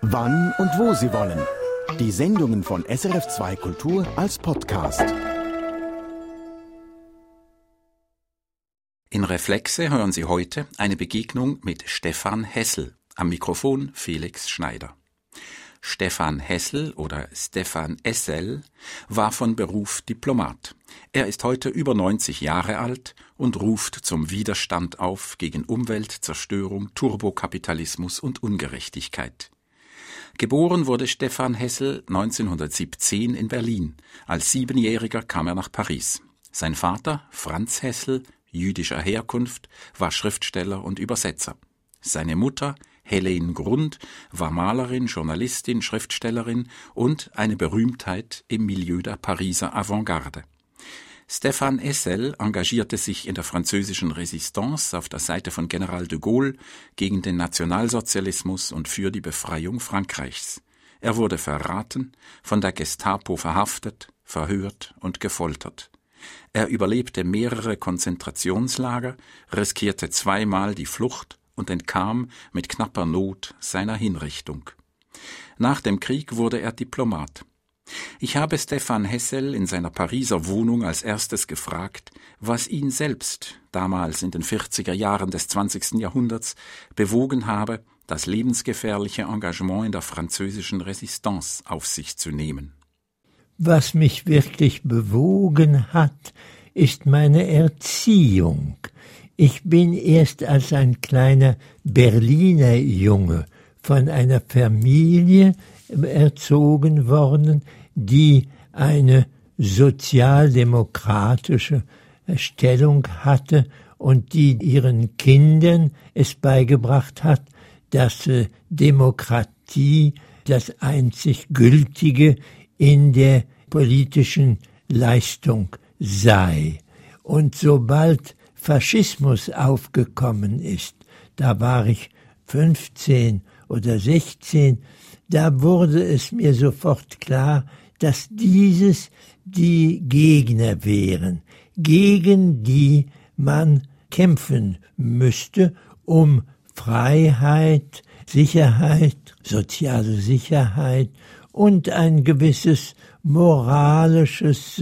wann und wo Sie wollen. Die Sendungen von SRF2 Kultur als Podcast. In Reflexe hören Sie heute eine Begegnung mit Stefan Hessel. Am Mikrofon Felix Schneider. Stefan Hessel oder Stefan Essel war von Beruf Diplomat. Er ist heute über 90 Jahre alt und ruft zum Widerstand auf gegen Umweltzerstörung, Turbokapitalismus und Ungerechtigkeit. Geboren wurde Stefan Hessel 1917 in Berlin. Als 7-Jähriger kam er nach Paris. Sein Vater, Franz Hessel, jüdischer Herkunft, war Schriftsteller und Übersetzer. Seine Mutter, Helene Grund, war Malerin, Journalistin, Schriftstellerin und eine Berühmtheit im Milieu der Pariser Avantgarde. Stefan Essel engagierte sich in der französischen Resistance auf der Seite von General de Gaulle gegen den Nationalsozialismus und für die Befreiung Frankreichs. Er wurde verraten, von der Gestapo verhaftet, verhört und gefoltert. Er überlebte mehrere Konzentrationslager, riskierte 2-mal die Flucht und entkam mit knapper Not seiner Hinrichtung. Nach dem Krieg wurde er Diplomat. Ich habe Stefan Hessel in seiner Pariser Wohnung als erstes gefragt, was ihn selbst, damals in den 40er Jahren des 20. Jahrhunderts, bewogen habe, das lebensgefährliche Engagement in der französischen Resistance auf sich zu nehmen. Was mich wirklich bewogen hat, ist meine Erziehung. Ich bin erst als ein kleiner Berliner Junge von einer Familie erzogen worden, die eine sozialdemokratische Stellung hatte und die ihren Kindern es beigebracht hat, dass Demokratie das einzig Gültige in der politischen Leistung sei. Und sobald Faschismus aufgekommen ist, da war ich 15 oder 16, da wurde es mir sofort klar, dass dieses die Gegner wären, gegen die man kämpfen müsste, um Freiheit, Sicherheit, soziale Sicherheit und ein gewisses moralisches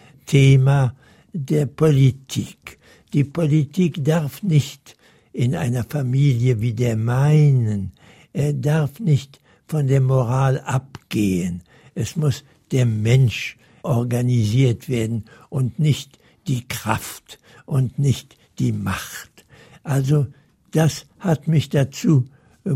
Thema der Politik. Die Politik darf nicht in einer Familie wie der meinen, darf nicht von der Moral abgehen. Es muss der Mensch organisiert werden und nicht die Kraft und nicht die Macht. Also das hat mich dazu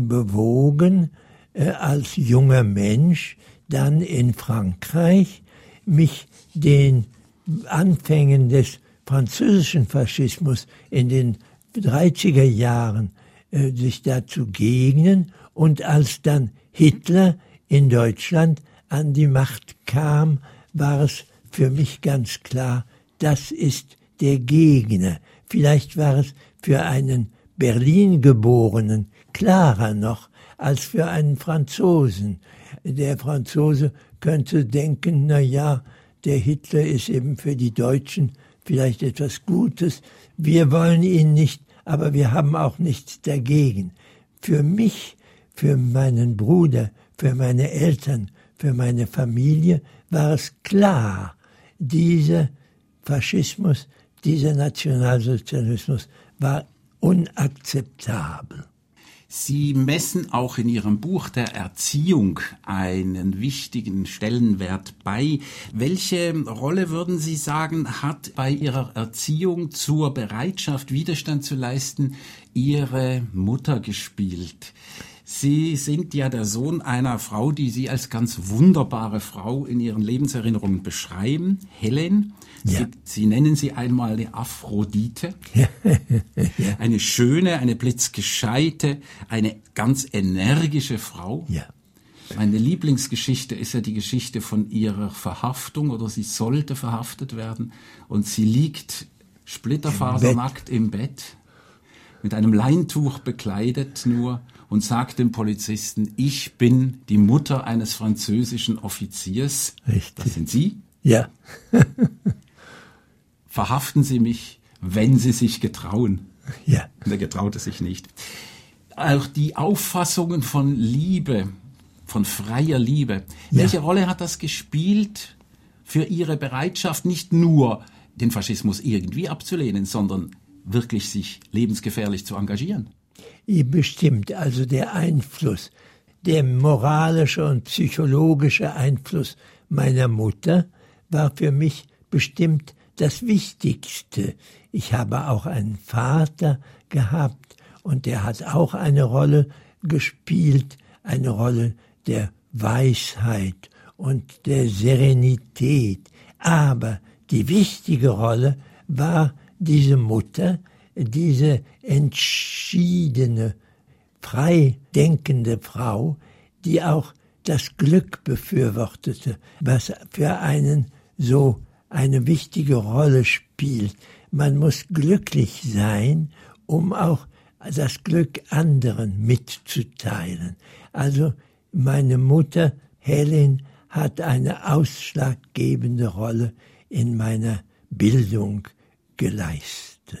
bewogen, als junger Mensch dann in Frankreich mich den Anfängen des französischen Faschismus in den 30er Jahren sich dazu gegnen, und als dann Hitler in Deutschland an die Macht kam, war es für mich ganz klar, das ist der Gegner. Vielleicht war es für einen Berlin-Geborenen klarer noch als für einen Franzosen. Der Franzose könnte denken, na ja, der Hitler ist eben für die Deutschen vielleicht etwas Gutes. Wir wollen ihn nicht, aber wir haben auch nichts dagegen. Für mich, für meinen Bruder, für meine Eltern, für meine Familie war es klar, dieser Faschismus, dieser Nationalsozialismus war unakzeptabel. Sie messen auch in Ihrem Buch der Erziehung einen wichtigen Stellenwert bei. Welche Rolle, würden Sie sagen, hat bei Ihrer Erziehung zur Bereitschaft, Widerstand zu leisten, Ihre Mutter gespielt? Sie sind ja der Sohn einer Frau, die Sie als ganz wunderbare Frau in Ihren Lebenserinnerungen beschreiben, Helen. Ja. Sie nennen sie einmal eine Aphrodite. Ja. Eine schöne, eine blitzgescheite, eine ganz energische Frau. Ja. Meine Lieblingsgeschichte ist ja die Geschichte von ihrer Verhaftung, oder sie sollte verhaftet werden. Und sie liegt splitterfasernackt im Bett, mit einem Leintuch bekleidet nur, und sagt dem Polizisten, ich bin die Mutter eines französischen Offiziers. Richtig. Das sind Sie? Ja. Verhaften Sie mich, wenn Sie sich getrauen. Ja. Und er getraute sich nicht. Auch die Auffassungen von Liebe von freier Liebe. Ja. Welche Rolle hat das gespielt für Ihre Bereitschaft, nicht nur den Faschismus irgendwie abzulehnen, sondern wirklich sich lebensgefährlich zu engagieren? Bestimmt, also der Einfluss, der moralische und psychologische Einfluss meiner Mutter war für mich bestimmt das Wichtigste. Ich habe auch einen Vater gehabt und der hat auch eine Rolle gespielt, eine Rolle der Weisheit und der Serenität. Aber die wichtige Rolle war diese Mutter, diese entschiedene, frei denkende Frau, die auch das Glück befürwortete, was für einen so eine wichtige Rolle spielt. Man muss glücklich sein, um auch das Glück anderen mitzuteilen. Also meine Mutter Helen hat eine ausschlaggebende Rolle in meiner Bildung geleistet.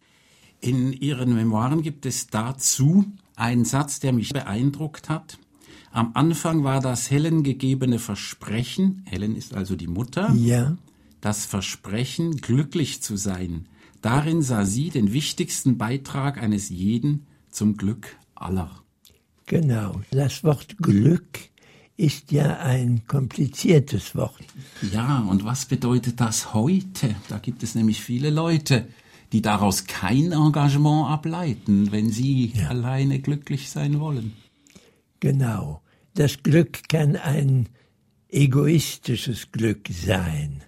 In Ihren Memoiren gibt es dazu einen Satz, der mich beeindruckt hat. Am Anfang war das Helen gegebene Versprechen, Helen ist also die Mutter, Ja, das Versprechen, glücklich zu sein. Darin sah sie den wichtigsten Beitrag eines jeden zum Glück aller. genau. Das Wort Glück ist ja ein kompliziertes Wort. Ja, und was bedeutet das heute? Da gibt es nämlich viele Leute, die daraus kein Engagement ableiten, wenn sie alleine glücklich sein wollen. Genau. Das Glück kann ein egoistisches Glück sein.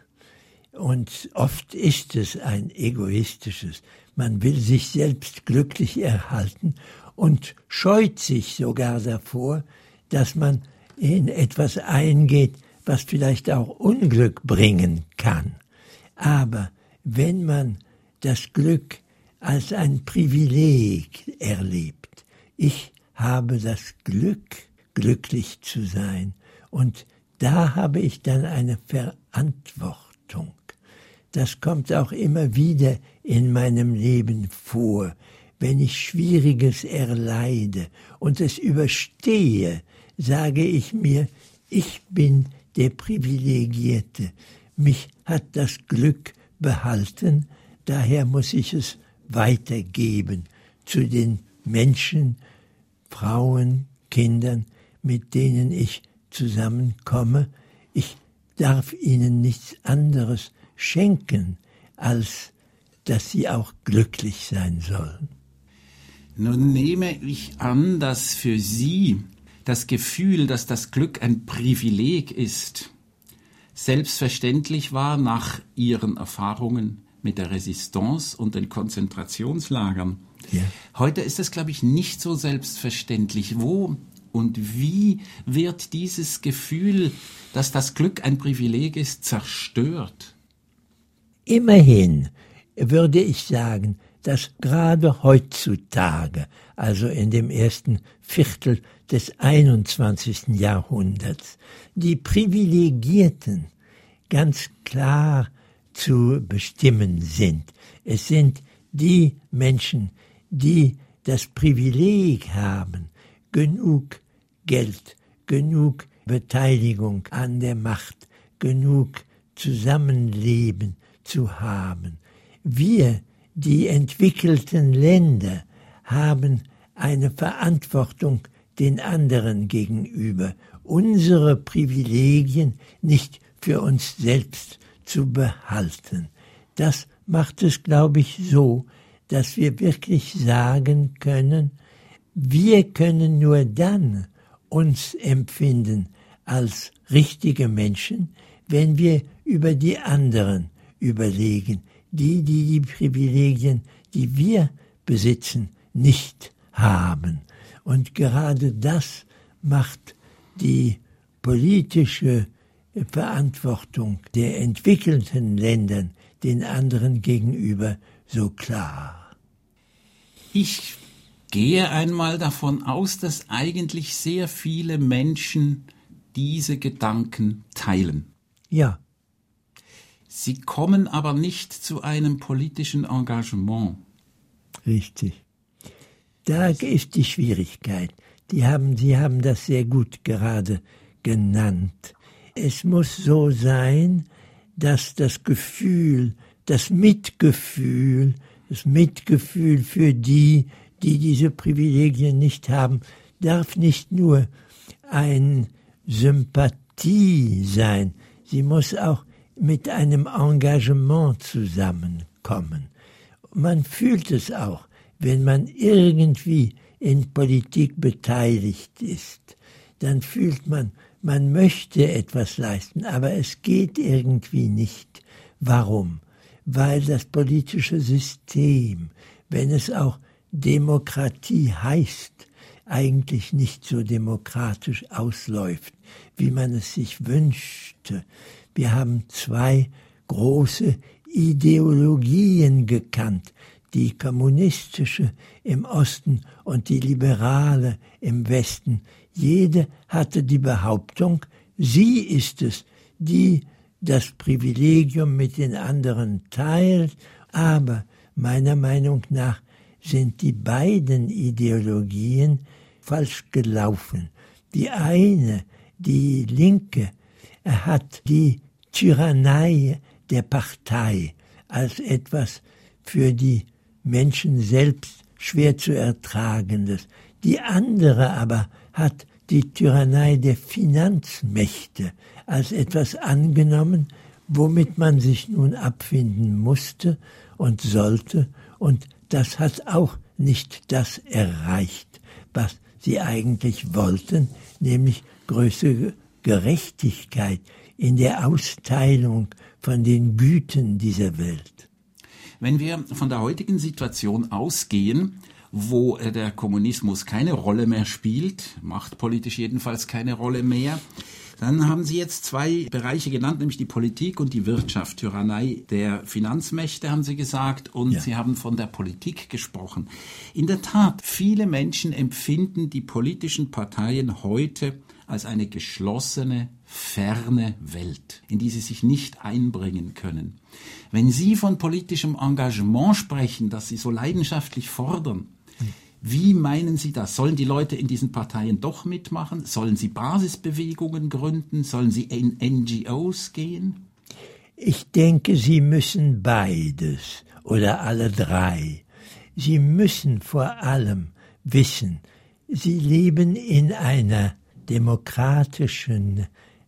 Und oft ist es ein egoistisches. Man will sich selbst glücklich erhalten und scheut sich sogar davor, dass man in etwas eingeht, was vielleicht auch Unglück bringen kann. Aber wenn man das Glück als ein Privileg erlebt, ich habe das Glück, glücklich zu sein, und da habe ich dann eine Verantwortung. Das kommt auch immer wieder in meinem Leben vor, wenn ich Schwieriges erleide und es überstehe, sage ich mir, ich bin der Privilegierte, mich hat das Glück behalten, daher muss ich es weitergeben zu den Menschen, Frauen, Kindern, mit denen ich zusammenkomme. Ich darf ihnen nichts anderes schenken, als dass sie auch glücklich sein sollen. Nun nehme ich an, dass für Sie das Gefühl, dass das Glück ein Privileg ist, selbstverständlich war nach Ihren Erfahrungen mit der Resistance und den Konzentrationslagern. Ja. Heute ist es, glaube ich, nicht so selbstverständlich. Wo und wie wird dieses Gefühl, dass das Glück ein Privileg ist, zerstört? Immerhin würde ich sagen, dass gerade heutzutage, also in dem ersten Viertel des 21. Jahrhunderts, die Privilegierten ganz klar zu bestimmen sind. Es sind die Menschen, die das Privileg haben, genug Geld, genug Beteiligung an der Macht, genug Zusammenleben zu haben. Wir, die entwickelten Länder, haben eine Verantwortung den anderen gegenüber, unsere Privilegien nicht für uns selbst zu behalten. Das macht es, glaube ich, so, dass wir wirklich sagen können, wir können nur dann uns empfinden als richtige Menschen, wenn wir über die anderen überlegen, die Privilegien, die wir besitzen, nicht haben. Und gerade das macht die politische Verantwortung der entwickelten Ländern den anderen gegenüber so klar. Ich gehe einmal davon aus, dass eigentlich sehr viele Menschen diese Gedanken teilen. Ja. Sie kommen aber nicht zu einem politischen Engagement. Richtig. Da ist die Schwierigkeit. Sie haben das sehr gut gerade genannt. Es muss so sein, dass das Mitgefühl für die diese Privilegien nicht haben, darf nicht nur ein Sympathie sein, sie muss auch mit einem Engagement zusammenkommen. Man fühlt es auch, wenn man irgendwie in Politik beteiligt ist, dann fühlt man möchte etwas leisten, aber es geht irgendwie nicht. Warum? Weil das politische System, wenn es auch Demokratie heißt, eigentlich nicht so demokratisch ausläuft, wie man es sich wünschte. Wir haben zwei große Ideologien gekannt, die kommunistische im Osten und die liberale im Westen. Jede hatte die Behauptung, sie ist es, die das Privilegium mit den anderen teilt, aber meiner Meinung nach sind die beiden Ideologien falsch gelaufen. Die eine, die Linke, hat die Tyrannei der Partei als etwas für die Menschen selbst schwer zu ertragendes. Die andere aber hat die Tyrannei der Finanzmächte als etwas angenommen, womit man sich nun abfinden musste und sollte, und das hat auch nicht das erreicht, was sie eigentlich wollten, nämlich größere Gerechtigkeit in der Austeilung von den Gütern dieser Welt. Wenn wir von der heutigen Situation ausgehen, wo der Kommunismus keine Rolle mehr spielt, machtpolitisch jedenfalls keine Rolle mehr, dann haben Sie jetzt zwei Bereiche genannt, nämlich die Politik und die Wirtschaft. Tyrannei der Finanzmächte, haben Sie gesagt, und ja. Sie haben von der Politik gesprochen. In der Tat, viele Menschen empfinden die politischen Parteien heute als eine geschlossene, ferne Welt, in die sie sich nicht einbringen können. Wenn Sie von politischem Engagement sprechen, das Sie so leidenschaftlich fordern, wie meinen Sie das? Sollen die Leute in diesen Parteien doch mitmachen? Sollen sie Basisbewegungen gründen? Sollen sie in NGOs gehen? Ich denke, sie müssen beides oder alle drei. Sie müssen vor allem wissen, sie leben in einer demokratischen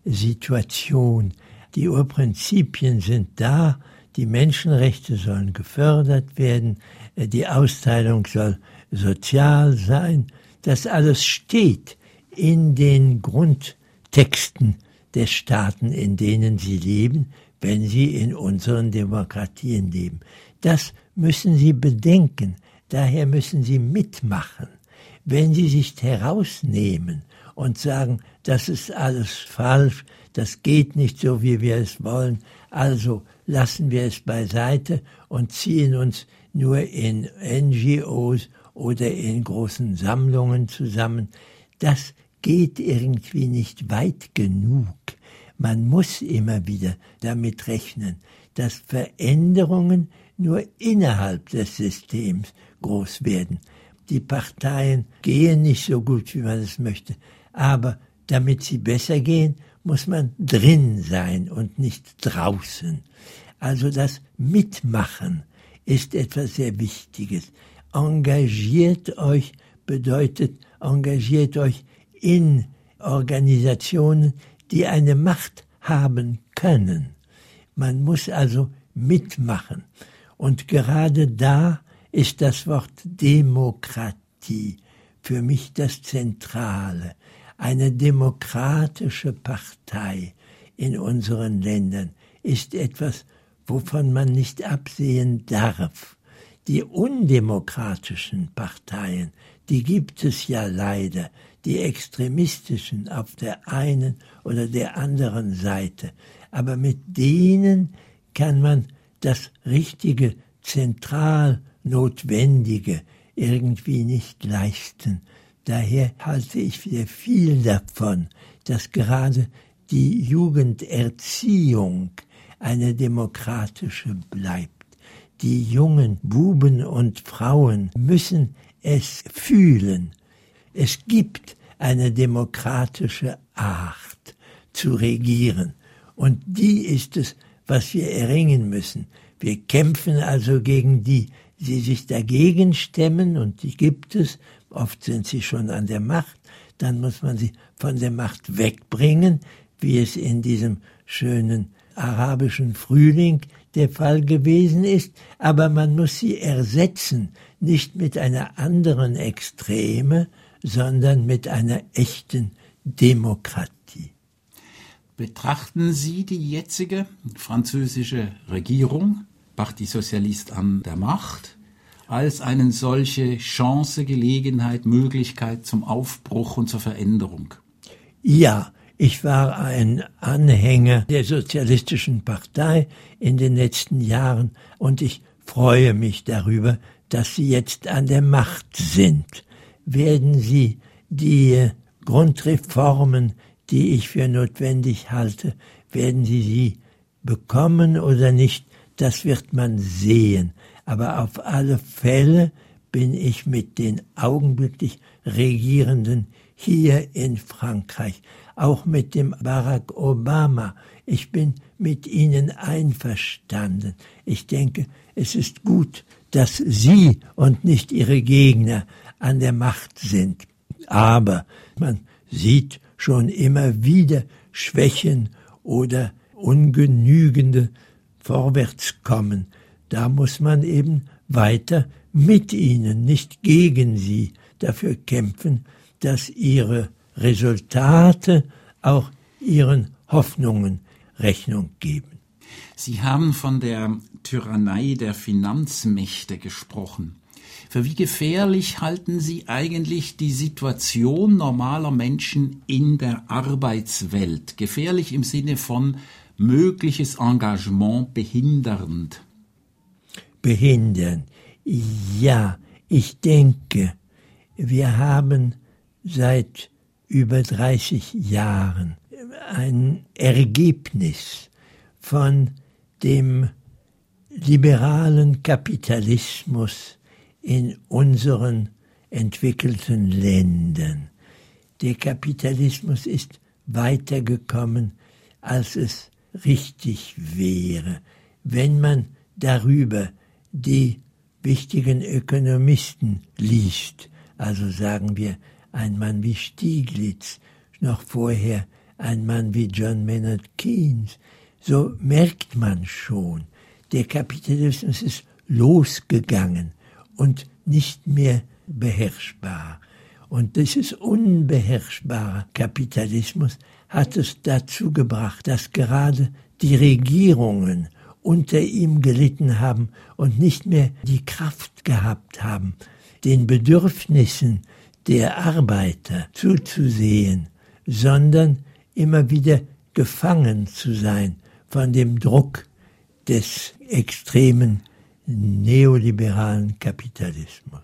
Situation. Die Urprinzipien sind da, die Menschenrechte sollen gefördert werden, die Austeilung soll sozial sein. Das alles steht in den Grundtexten der Staaten, in denen sie leben, wenn sie in unseren Demokratien leben. Das müssen sie bedenken, daher müssen sie mitmachen. Wenn sie sich herausnehmen und sagen, das ist alles falsch, das geht nicht so, wie wir es wollen, also lassen wir es beiseite und ziehen uns nur in NGOs oder in großen Sammlungen zusammen. Das geht irgendwie nicht weit genug. Man muss immer wieder damit rechnen, dass Veränderungen nur innerhalb des Systems groß werden. Die Parteien gehen nicht so gut, wie man es möchte, aber damit sie besser gehen, muss man drin sein und nicht draußen. Also das Mitmachen ist etwas sehr Wichtiges. Engagiert euch bedeutet, engagiert euch in Organisationen, die eine Macht haben können. Man muss also mitmachen. Und gerade da ist das Wort Demokratie für mich das Zentrale. Eine demokratische Partei in unseren Ländern ist etwas, wovon man nicht absehen darf. Die undemokratischen Parteien, die gibt es ja leider, die extremistischen auf der einen oder der anderen Seite. Aber mit denen kann man das richtige, zentral Notwendige irgendwie nicht leisten. Daher halte ich sehr viel davon, dass gerade die Jugenderziehung eine demokratische bleibt. Die jungen Buben und Frauen müssen es fühlen. Es gibt eine demokratische Art zu regieren. Und die ist es, was wir erringen müssen. Wir kämpfen also gegen die sich dagegen stemmen, und die gibt es. Oft sind sie schon an der Macht. Dann muss man sie von der Macht wegbringen, wie es in diesem schönen arabischen Frühling der Fall gewesen ist. Aber man muss sie ersetzen, nicht mit einer anderen Extreme, sondern mit einer echten Demokratie. Betrachten Sie die jetzige französische Regierung, Parti Socialiste an der Macht, als eine solche Chance, Gelegenheit, Möglichkeit zum Aufbruch und zur Veränderung? Ja, ich war ein Anhänger der Sozialistischen Partei in den letzten Jahren und ich freue mich darüber, dass sie jetzt an der Macht sind. Werden sie die Grundreformen, die ich für notwendig halte, werden sie bekommen oder nicht? Das wird man sehen. Aber auf alle Fälle bin ich mit den augenblicklich Regierenden hier in Frankreich, auch mit dem Barack Obama. Ich bin mit ihnen einverstanden. Ich denke, es ist gut, dass sie und nicht ihre Gegner an der Macht sind. Aber man sieht schon immer wieder Schwächen oder ungenügende Vorwärtskommen. Da muss man eben weiter mit ihnen, nicht gegen sie, dafür kämpfen, dass ihre Resultate auch ihren Hoffnungen Rechnung geben. Sie haben von der Tyrannei der Finanzmächte gesprochen. Für wie gefährlich halten Sie eigentlich die Situation normaler Menschen in der Arbeitswelt? Gefährlich im Sinne von mögliches Engagement behindernd? Behindern. Ja, ich denke, wir haben seit über 30 Jahren ein Ergebnis von dem liberalen Kapitalismus in unseren entwickelten Ländern. Der Kapitalismus ist weitergekommen, als es richtig wäre, wenn man darüber die wichtigen Ökonomisten liest, also sagen wir ein Mann wie Stieglitz, noch vorher ein Mann wie John Maynard Keynes, so merkt man schon, der Kapitalismus ist losgegangen und nicht mehr beherrschbar. Und dieses unbeherrschbare Kapitalismus hat es dazu gebracht, dass gerade die Regierungen unter ihm gelitten haben und nicht mehr die Kraft gehabt haben, den Bedürfnissen der Arbeiter zuzusehen, sondern immer wieder gefangen zu sein von dem Druck des extremen neoliberalen Kapitalismus.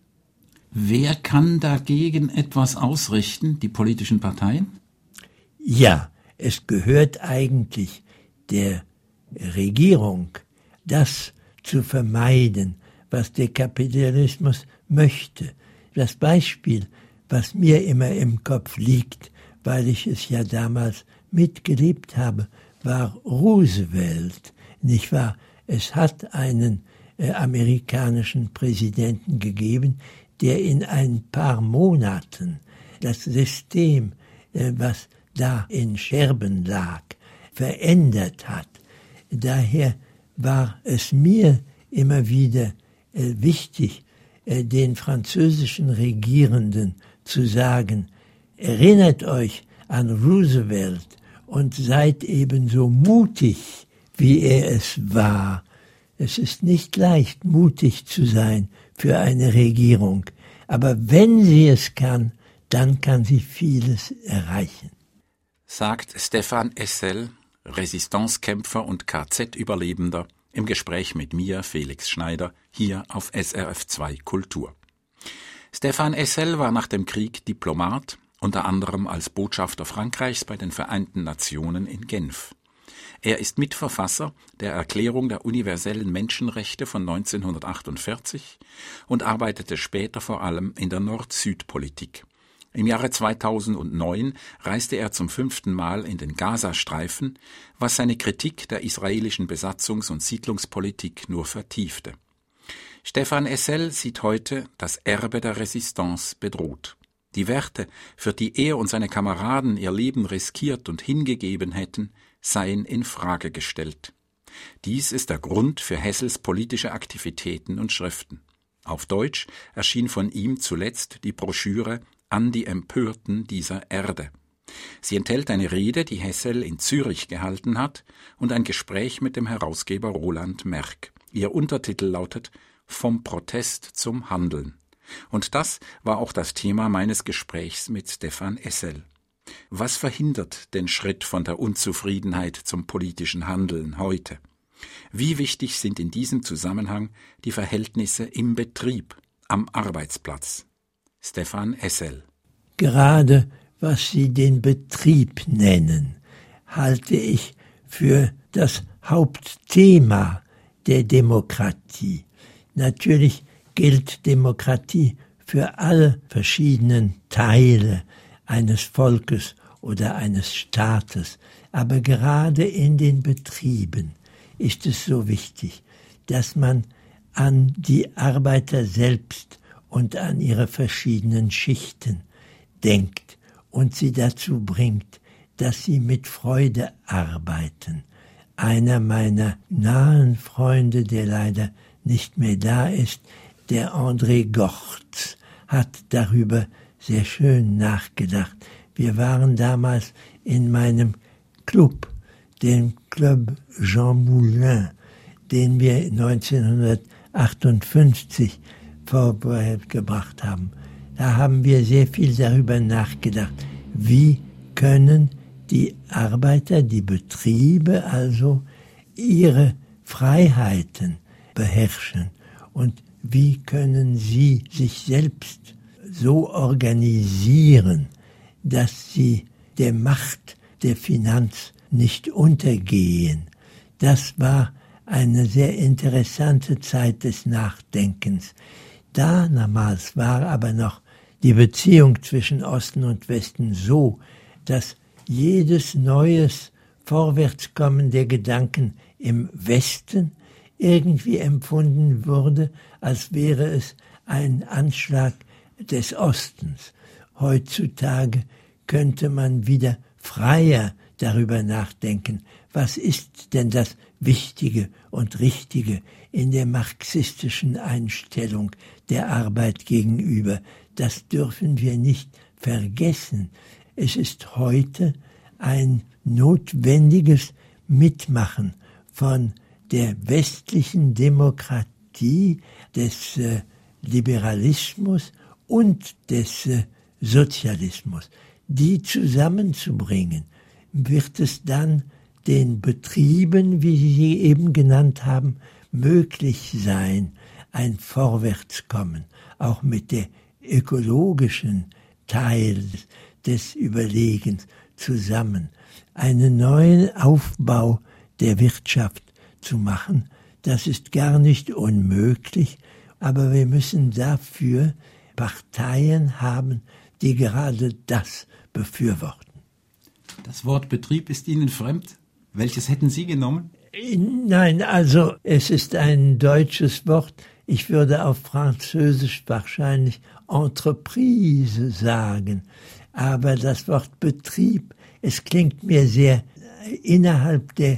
Wer kann dagegen etwas ausrichten, die politischen Parteien? Ja, es gehört eigentlich der Regierung, das zu vermeiden, was der Kapitalismus möchte. Das Beispiel, was mir immer im Kopf liegt, weil ich es ja damals mitgelebt habe, war Roosevelt, nicht wahr? Es hat einen amerikanischen Präsidenten gegeben, der in ein paar Monaten das System, was da in Scherben lag, verändert hat. Daher war es mir immer wieder wichtig, den französischen Regierenden zu sagen, erinnert euch an Roosevelt und seid ebenso mutig, wie er es war. Es ist nicht leicht, mutig zu sein für eine Regierung, aber wenn sie es kann, dann kann sie vieles erreichen. Sagt Stéphane Hessel, Resistancekämpfer und KZ-Überlebender, im Gespräch mit mir, Felix Schneider, hier auf SRF2 Kultur. Stéphane Hessel war nach dem Krieg Diplomat, unter anderem als Botschafter Frankreichs bei den Vereinten Nationen in Genf. Er ist Mitverfasser der Erklärung der universellen Menschenrechte von 1948 und arbeitete später vor allem in der Nord-Süd-Politik. Im Jahre 2009 reiste er zum 5. Mal in den Gazastreifen, was seine Kritik der israelischen Besatzungs- und Siedlungspolitik nur vertiefte. Stefan Hessel sieht heute das Erbe der Resistance bedroht. Die Werte, für die er und seine Kameraden ihr Leben riskiert und hingegeben hätten, seien in Frage gestellt. Dies ist der Grund für Hessels politische Aktivitäten und Schriften. Auf Deutsch erschien von ihm zuletzt die Broschüre »An die Empörten dieser Erde«. Sie enthält eine Rede, die Hessel in Zürich gehalten hat, und ein Gespräch mit dem Herausgeber Roland Merck. Ihr Untertitel lautet »Vom Protest zum Handeln«. Und das war auch das Thema meines Gesprächs mit Stefan Hessel. Was verhindert den Schritt von der Unzufriedenheit zum politischen Handeln heute? Wie wichtig sind in diesem Zusammenhang die Verhältnisse im Betrieb, am Arbeitsplatz? Stefan Hessel. Gerade was Sie den Betrieb nennen, halte ich für das Hauptthema der Demokratie. Natürlich gilt Demokratie für alle verschiedenen Teile eines Volkes oder eines Staates, aber gerade in den Betrieben ist es so wichtig, dass man an die Arbeiter selbst und an ihre verschiedenen Schichten denkt und sie dazu bringt, dass sie mit Freude arbeiten. Einer meiner nahen Freunde, der leider nicht mehr da ist, der André Gortz, hat darüber sehr schön nachgedacht. Wir waren damals in meinem Club, dem Club Jean Moulin, den wir 1958 vorgebracht haben. Da haben wir sehr viel darüber nachgedacht, wie können die Arbeiter, die Betriebe also ihre Freiheiten beherrschen und wie können sie sich selbst so organisieren, dass sie der Macht der Finanz nicht untergehen. Das war eine sehr interessante Zeit des Nachdenkens. Damals war aber noch die Beziehung zwischen Osten und Westen so, dass jedes neues Vorwärtskommen der Gedanken im Westen irgendwie empfunden wurde, als wäre es ein Anschlag des Ostens. Heutzutage könnte man wieder freier darüber nachdenken, was ist denn das Wichtige und Richtige in der marxistischen Einstellung der Arbeit gegenüber. Das dürfen wir nicht vergessen. Es ist heute ein notwendiges Mitmachen von der westlichen Demokratie, des Liberalismus und des Sozialismus. Die zusammenzubringen, wird es dann den Betrieben, wie Sie sie eben genannt haben, möglich sein, ein Vorwärtskommen, auch mit der ökologischen Teil des Überlegens zusammen, einen neuen Aufbau der Wirtschaft zu machen. Das ist gar nicht unmöglich, aber wir müssen dafür Parteien haben, die gerade das befürworten. Das Wort Betrieb ist Ihnen fremd? Welches hätten Sie genommen? Nein, also es ist ein deutsches Wort. Ich würde auf Französisch wahrscheinlich Entreprise sagen. Aber das Wort Betrieb, es klingt mir sehr innerhalb der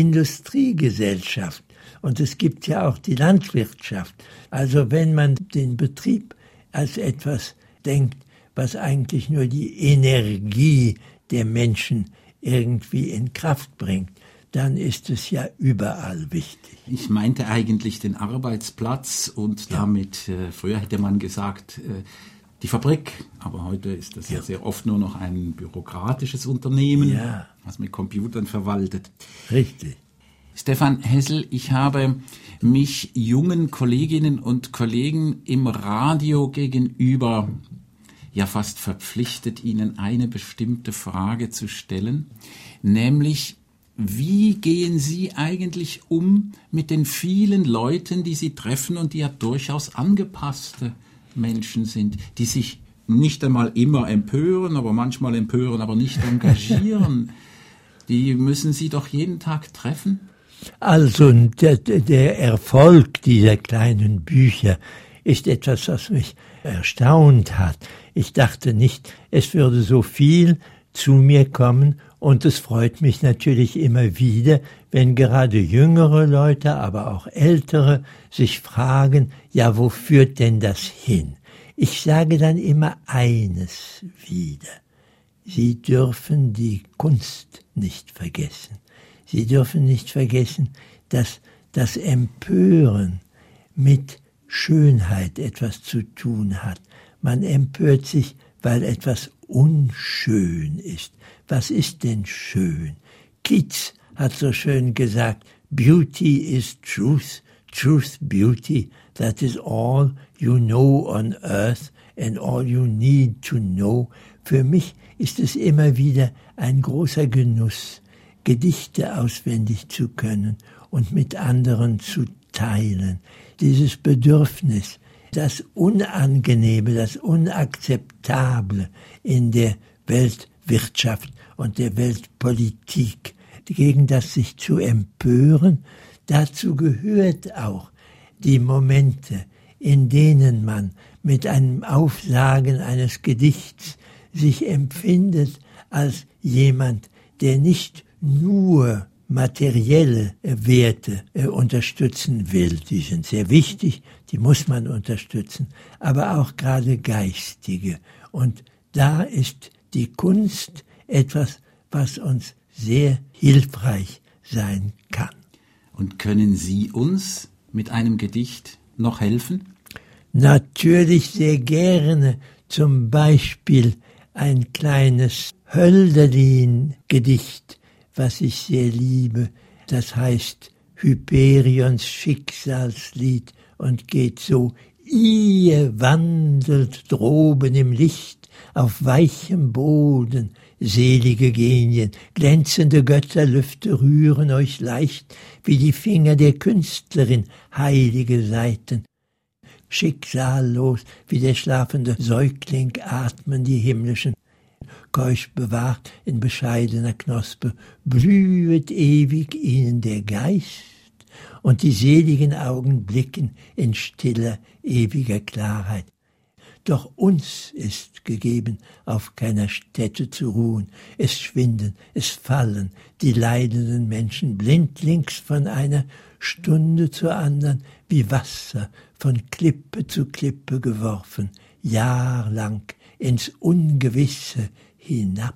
Industriegesellschaft. Und es gibt ja auch die Landwirtschaft. Also wenn man den Betrieb als etwas denkt, was eigentlich nur die Energie der Menschen irgendwie in Kraft bringt, dann ist es ja überall wichtig. Ich meinte eigentlich den Arbeitsplatz und damit, früher hätte man gesagt, die Fabrik, aber heute ist das ja sehr oft nur noch ein bürokratisches Unternehmen, was mit Computern verwaltet. Richtig. Stefan Hessel, ich habe mich jungen Kolleginnen und Kollegen im Radio gegenüber ja fast verpflichtet, ihnen eine bestimmte Frage zu stellen, nämlich: Wie gehen Sie eigentlich um mit den vielen Leuten, die Sie treffen und die ja durchaus angepasste Menschen sind, die sich nicht einmal immer empören, aber manchmal empören, aber nicht engagieren. Die müssen Sie doch jeden Tag treffen? Also der Erfolg dieser kleinen Bücher ist etwas, was mich erstaunt hat. Ich dachte nicht, es würde so viel zu mir kommen, und es freut mich natürlich immer wieder, wenn gerade jüngere Leute, aber auch ältere sich fragen, ja, wo führt denn das hin? Ich sage dann immer eines wieder: Sie dürfen die Kunst nicht vergessen. Sie dürfen nicht vergessen, dass das Empören mit Schönheit etwas zu tun hat. Man empört sich, weil etwas unschön ist. Was ist denn schön? Keats hat so schön gesagt, Beauty is truth, truth beauty, that is all you know on earth and all you need to know. Für mich ist es immer wieder ein großer Genuss, Gedichte auswendig zu können und mit anderen zu teilen. Dieses Bedürfnis, das Unangenehme, das Unakzeptable in der Weltwirtschaft und der Weltpolitik, gegen das sich zu empören, dazu gehört auch die Momente, in denen man mit einem Aufsagen eines Gedichts sich empfindet als jemand, der nicht nur materielle Werte unterstützen will. Die sind sehr wichtig, die muss man unterstützen, aber auch gerade geistige. Und da ist die Kunst etwas, was uns sehr hilfreich sein kann. Und können Sie uns mit einem Gedicht noch helfen? Natürlich sehr gerne, zum Beispiel ein kleines Hölderlin-Gedicht, was ich sehr liebe. Das heißt Hyperions Schicksalslied und geht so: Ihr wandelt droben im Licht auf weichem Boden, selige Genien, glänzende Götterlüfte rühren euch leicht wie die Finger der Künstlerin, heilige Saiten. Schicksallos wie der schlafende Säugling atmen die himmlischen. Keusch bewahrt in bescheidener Knospe, blühet ewig ihnen der Geist, und die seligen Augen blicken in stiller, ewiger Klarheit. Doch uns ist gegeben, auf keiner Stätte zu ruhen. Es schwinden, es fallen die leidenden Menschen blindlings von einer Stunde zur anderen, wie Wasser von Klippe zu Klippe geworfen, jahrelang ins Ungewisse hinab.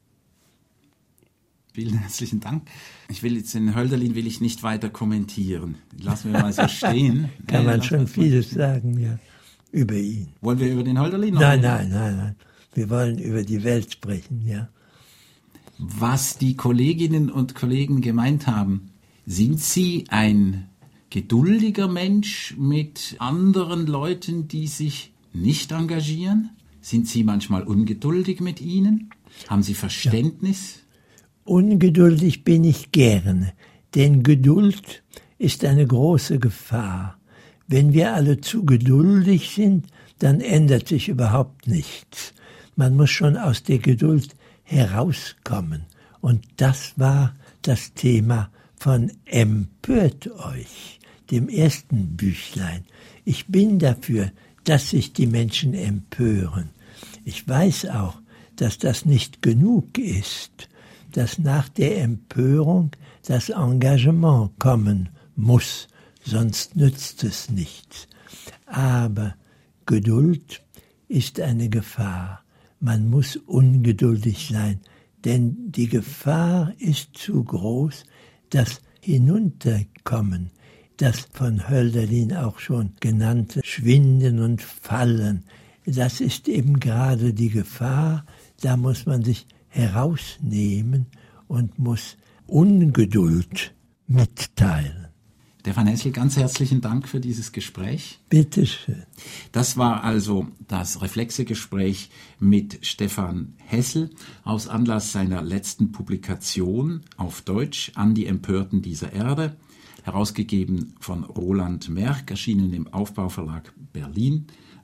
Vielen herzlichen Dank. Den Hölderlin will ich nicht weiter kommentieren. Lassen wir mal so stehen. Kann man schon vieles sagen, ja, über ihn. Wollen wir über den Hölderlin noch? Nein. Wir wollen über die Welt sprechen, ja. Was die Kolleginnen und Kollegen gemeint haben, sind Sie ein geduldiger Mensch mit anderen Leuten, die sich nicht engagieren? Sind Sie manchmal ungeduldig mit ihnen? Haben Sie Verständnis? Ja. Ungeduldig bin ich gerne, denn Geduld ist eine große Gefahr. Wenn wir alle zu geduldig sind, dann ändert sich überhaupt nichts. Man muss schon aus der Geduld herauskommen. Und das war das Thema von Empört euch, dem ersten Büchlein. Ich bin dafür, dass sich die Menschen empören. Ich weiß auch, dass das nicht genug ist, dass nach der Empörung das Engagement kommen muss, sonst nützt es nichts. Aber Geduld ist eine Gefahr. Man muss ungeduldig sein, denn die Gefahr ist zu groß, das Hinunterkommen, das von Hölderlin auch schon genannte Schwinden und Fallen, das ist eben gerade die Gefahr. Da muss man sich herausnehmen und muss Ungeduld mitteilen. Stefan Hessel, ganz herzlichen Dank für dieses Gespräch. Bitte schön. Das war also das Reflexe-Gespräch mit Stefan Hessel aus Anlass seiner letzten Publikation auf Deutsch An die Empörten dieser Erde, herausgegeben von Roland Merck, erschienen im Aufbauverlag Berlin,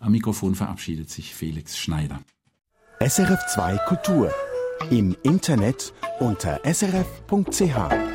Am Mikrofon verabschiedet sich Felix Schneider. SRF2 Kultur. Im Internet unter srf.ch.